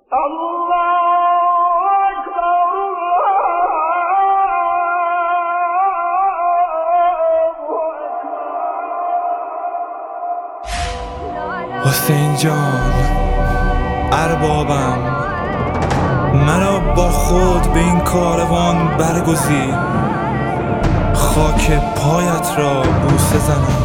حسین جان اربابم، مرا با خود به این کاروان برگزین، خاک پایت را بوسه زنم.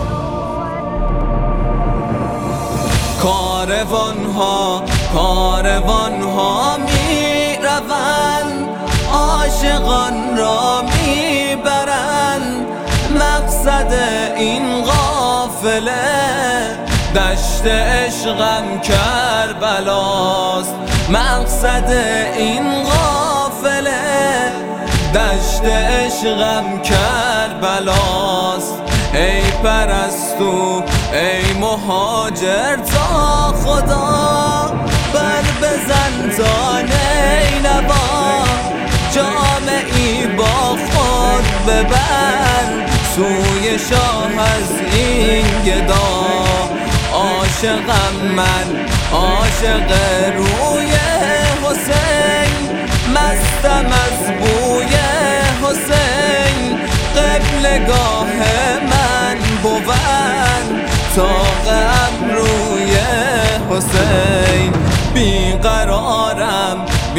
کاروانها می روند، عاشقان را می برند. مقصد این قافله دشت عشقم کربلاست. مقصد این قافله دشت عشقم کربلاست. ای پرستو ای مهاجر تا خدا بر بزن تا نینوا، جامعی با خود ببر سوی شاه از این گدا. عاشقم من عاشق روی حسین، مستم از بوی حسین. قبلگاه من بود طاق ابروی حسین. بیقرارم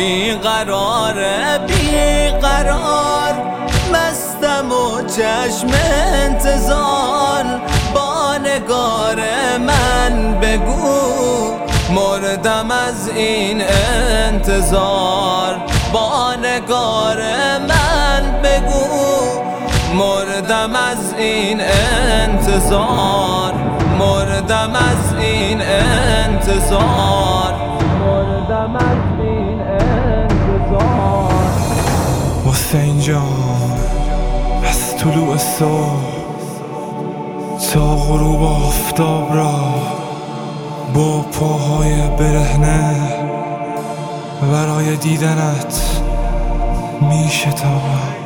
بیقرار، مستم و چشم انتظار. با نگار من بگو مردم از این انتظار. با نگار من بگو مردم از این انتظار. مردم از این انتظار. مردم از این انتظار. حسین جان از طلوع صبح تا غروب آفتاب را با پاهای برهنه برای دیدنت می شتابم.